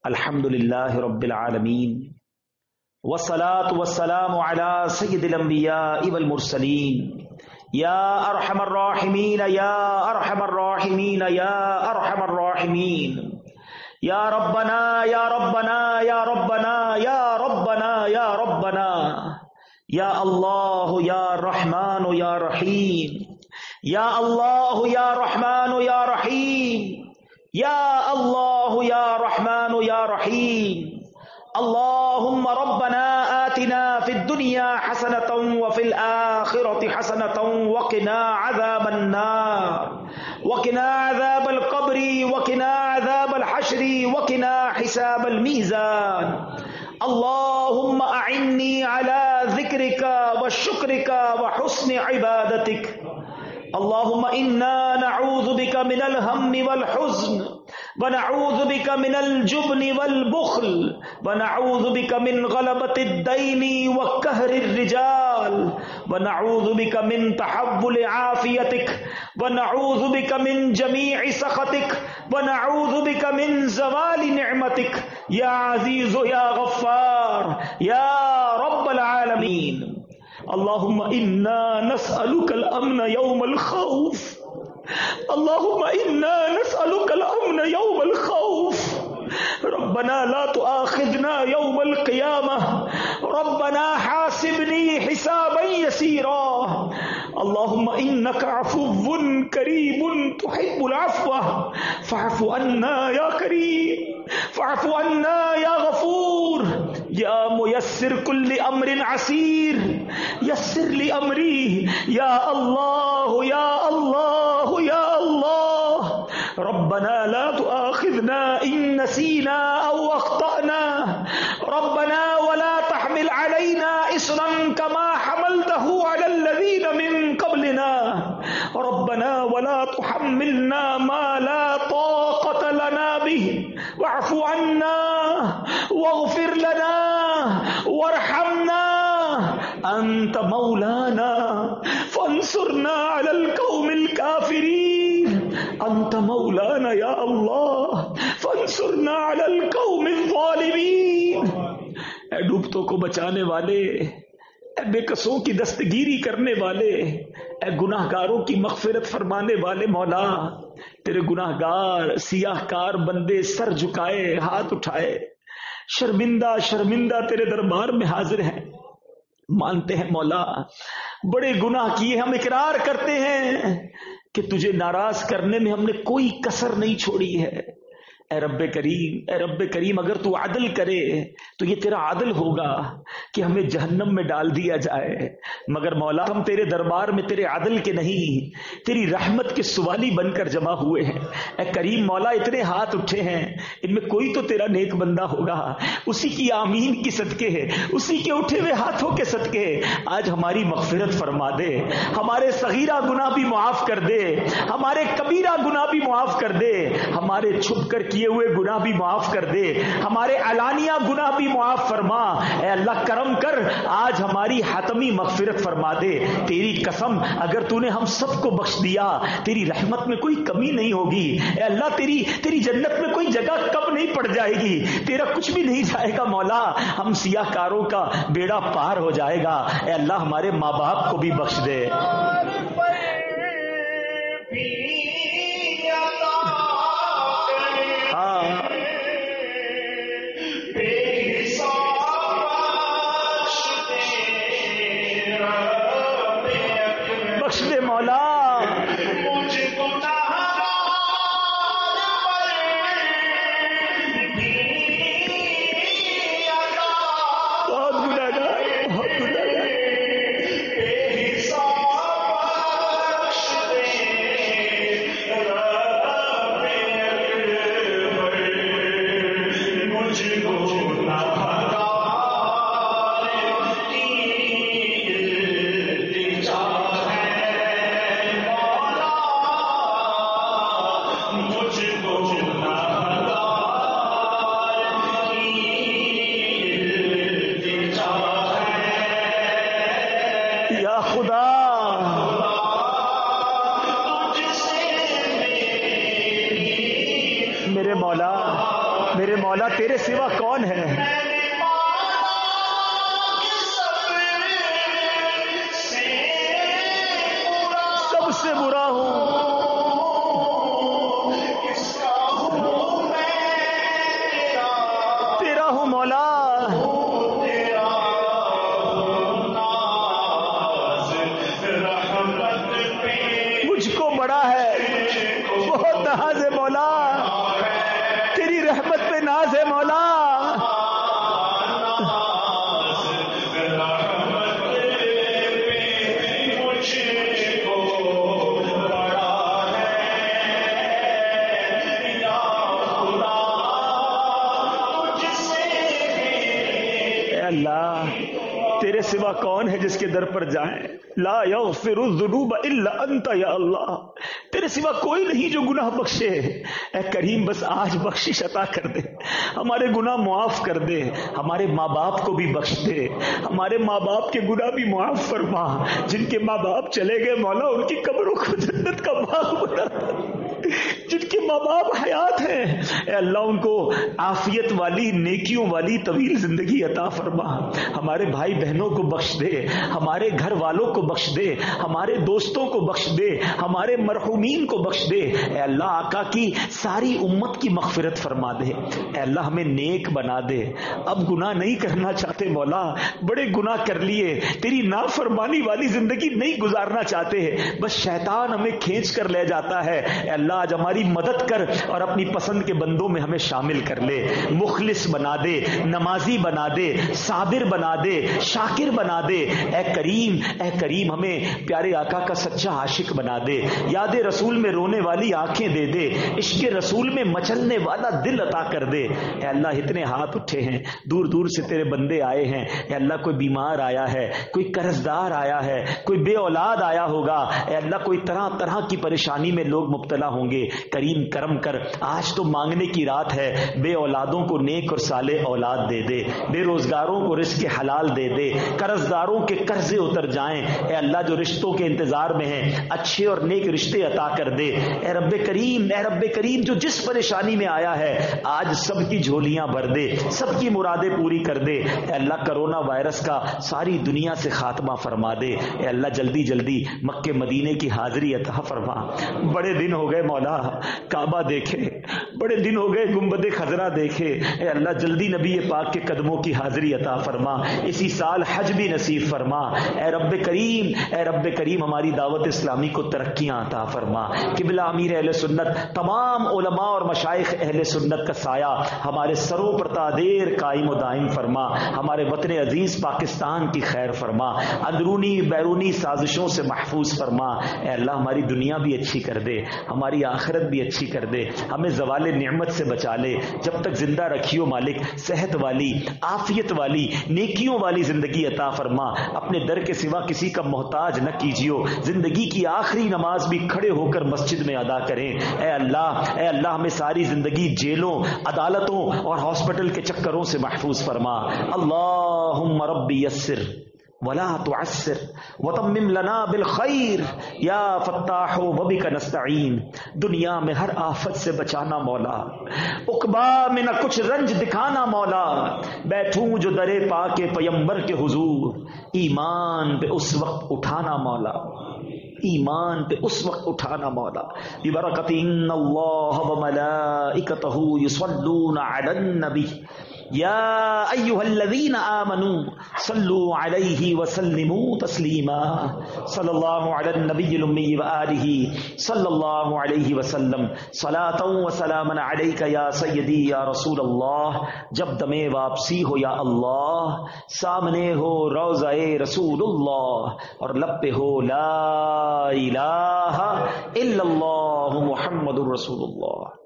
الحمدللہ رب العالمین والصلاة والسلام على سید الانبیاء والمرسلین یا ارحم الراحمین یا ارحم الراحمین یا ارحم الراحمین یا ربنا یا ربنا یا ربنا یا ربنا یا ربنا یا اللہ یا رحمان یا رحیم یا اللہ یا رحمان یا رحیم یا اللہ یا رحمان یا رحیم اللهم ربنا آتنا في الدنيا حسنة وفي الآخرة حسنة وقنا عذاب النار وقنا عذاب القبر وقنا عذاب الحشر وقنا حساب الميزان اللهم أعني على ذكرك وشكرك وحسن عبادتك اللهم إنا نعوذ بك من الهم والحزن ونعوذ بك من الجبن والبخل ونعوذ بك من غلبة الدين وقهر الرجال ونعوذ بك من تحول عافيتك ونعوذ بك من جميع سخطك ونعوذ بك من زوال نعمتك يا عزيز يا غفار يا رب العالمين اللهم إنا نسألك الأمن يوم الخوف اللهم إنا نسألك الأمن يوم الخوف ربنا لا تؤاخذنا يوم القيامة ربنا حاسبني حسابا يسيرا اللهم إنك عفو كريم تحب العفو فاعف عنا يا كريم فاعف عنا يا غفور يا ميسر كل أمر عسير يسر لي أمري يا الله يا الله يا الله ربنا لا تؤاخذنا إن نسينا أو أخطأنا ربنا ولا تحمل علينا إصرا كما حملته على الذين من قبلنا ربنا ولا تحملنا ما لا طاقة لنا به واعف عنا واغفر لنا وارحمنا أنت مولانا فانصرنا على القوم الكافرين أنت مولانا يا الله فانصرنا على القوم الظالمين اے ڈوبتوں کو بچانے والے، اے بے کسوں کی دستگیری کرنے والے، اے گناہ گاروں کی مغفرت فرمانے والے مولا، تیرے گناہ گار سیاہ کار بندے سر جھکائے ہاتھ اٹھائے شرمندہ شرمندہ تیرے دربار میں حاضر ہیں، مانتے ہیں مولا بڑے گناہ کیے، ہم اقرار کرتے ہیں کہ تجھے ناراض کرنے میں ہم نے کوئی کسر نہیں چھوڑی ہے۔ اے رب کریم اگر تو عدل کرے تو یہ تیرا عدل ہوگا کہ ہمیں جہنم میں ڈال دیا جائے، مگر مولا ہم تیرے دربار میں تیرے عدل کے نہیں تیری رحمت کے سوالی بن کر جمع ہوئے ہیں۔ اے کریم مولا اتنے ہاتھ اٹھے ہیں، ان میں کوئی تو تیرا نیک بندہ ہوگا، اسی کی آمین کی صدقے ہے، اسی کے اٹھے ہوئے ہاتھوں کے صدقے آج ہماری مغفرت فرما دے، ہمارے صغیرہ گناہ بھی معاف کر دے، ہمارے کبیرہ گناہ بھی معاف کر دے، ہمارے چھپ کر کیے ہوئے گناہ بھی معاف کر دے، ہمارے علانیہ گناہ بھی معاف فرما۔ اے اللہ کرم کر آج ہماری حتمی مغفرت فرما دے، تیری قسم اگر تو نے ہم سب کو بخش دیا تیری رحمت میں کوئی کمی نہیں ہوگی۔ اے اللہ تیری جنت میں کوئی جگہ کم نہیں پڑ جائے گی، تیرا کچھ بھی نہیں جائے گا مولا، ہم سیاہ کاروں کا بیڑا پار ہو جائے گا۔ اے اللہ ہمارے ماں باپ کو بھی بخش دے۔ بخش دے مولا، بہت گناہگار بہت گناہگار، میرے مولا میرے مولا تیرے سوا کون ہے؟ سب سے برا ہوں، تیرا ہوں مولا، مجھ کو بڑا ہے بہت ناز ہے مولا، تیری رحمت پہ ناز ہے مولا، اللہ تیرے سوا کون ہے جس کے در پر جائیں؟ لا یغفر الذنوب الا انت یا اللہ، تیرے سوا کوئی نہیں جو گناہ بخشے۔ اے کریم بس آج بخشش عطا کر دے، ہمارے گناہ معاف کر دے، ہمارے ماں باپ کو بھی بخش دے، ہمارے ماں باپ کے گناہ بھی معاف فرما، جن کے ماں باپ چلے گئے مولا ان کی قبروں کو جنت کا باغ بنا دے، جن کے ماں باپ حیات ہیں اے اللہ ان کو عافیت والی نیکیوں والی طویل زندگی عطا فرما، ہمارے بھائی بہنوں کو بخش دے، ہمارے گھر والوں کو بخش دے، ہمارے دوستوں کو بخش دے، ہمارے مرحومین کو بخش دے، اے اللہ آقا کی ساری امت کی مغفرت فرما دے، اے اللہ ہمیں نیک بنا دے، اب گناہ نہیں کرنا چاہتے مولا، بڑے گناہ کر لیے، تیری نافرمانی والی زندگی نہیں گزارنا چاہتے، بس شیطان ہمیں کھینچ کر لے جاتا ہے، اے اللہ آج ہماری مدد کر اور اپنی پسند کے بندوں میں ہمیں شامل کر لے، مخلص بنا دے، نمازی بنا دے، صابر بنا دے، شاکر بنا دے، اے کریم ہمیں پیارے آقا کا سچا عاشق بنا دے، یاد رسول میں رونے والی آنکھیں دے دے، عشق رسول میں مچلنے والا دل عطا کر دے، اے اللہ اتنے ہاتھ اٹھے ہیں، دور دور سے تیرے بندے آئے ہیں، اے اللہ کوئی بیمار آیا ہے، کوئی قرضدار آیا ہے، کوئی بے اولاد آیا ہوگا، اے اللہ کوئی طرح طرح کی پریشانی میں لوگ مبتلا ہوں گے، کریم کرم کر، آج تو مانگنے کی رات ہے، بے اولادوں کو نیک اور صالح اولاد دے دے، بے روزگاروں کو رزق حلال دے دے، قرض داروں کے قرضے اتر جائیں، اے اللہ جو رشتوں کے انتظار میں ہیں اچھے اور نیک رشتے عطا کر دے، اے رب کریم جو جس پریشانی میں آیا ہے آج سب کی جھولیاں بھر دے، سب کی مرادیں پوری کر دے، اے اللہ کرونا وائرس کا ساری دنیا سے خاتمہ فرما دے، اے اللہ جلدی جلدی مکے مدینے کی حاضری عطا فرما، بڑے دن ہو گئے مولا کعبہ دیکھے، بڑے دن ہو گئے گنبد خضرا دیکھے، اے اللہ جلدی نبی پاک کے قدموں کی حاضری عطا فرما، اسی سال حج بھی نصیب فرما، اے رب کریم ہماری دعوت اسلامی کو ترقیاں عطا فرما، قبلہ امیر اہل سنت تمام علماء اور مشائخ اہل سنت کا سایہ ہمارے سروں پر تا دیر قائم و دائم فرما، ہمارے وطن عزیز پاکستان کی خیر فرما، اندرونی بیرونی سازشوں سے محفوظ فرما، اے اللہ ہماری دنیا بھی اچھی کر دے، ہماری آخرت بھی اچھی کر دے، ہمیں زوال نعمت سے بچا لے، جب تک زندہ رکھیو مالک صحت والی عافیت والی نیکیوں والی زندگی عطا فرما، اپنے در کے سوا کسی کا محتاج نہ کیجیو، زندگی کی آخری نماز بھی کھڑے ہو کر مسجد میں ادا کریں، اے اللہ ہمیں ساری زندگی جیلوں عدالتوں اور ہاسپٹل کے چکروں سے محفوظ فرما، اللہم ربی یسر ولا تعسر وتمم لنا بالخیر یا فتاح وبک نستعین، دنیا میں ہر آفت سے بچانا مولا، عقبا میں نہ کچھ رنج دکھانا مولا، بیٹھوں جو درے پاک پیمبر کے حضور، ایمان پہ اس وقت اٹھانا مولا، ایمان پہ اس وقت اٹھانا مولا، ببرکت ان اللہ وملائکتہ یصلون علی النبی یا ایھا الذین آمنوا صلوا علیہ وسلموا تسلیما، صلی اللہ علی النبی الامی وآلہ صلی اللہ علیہ وسلم، صلاۃ و سلاما علیک یا سیدی یا رسول اللہ، جب دم واپسی ہو یا اللہ، سامنے ہو روضہ رسول اللہ اور لب پہ ہو لا الہ الا اللہ محمد رسول اللہ۔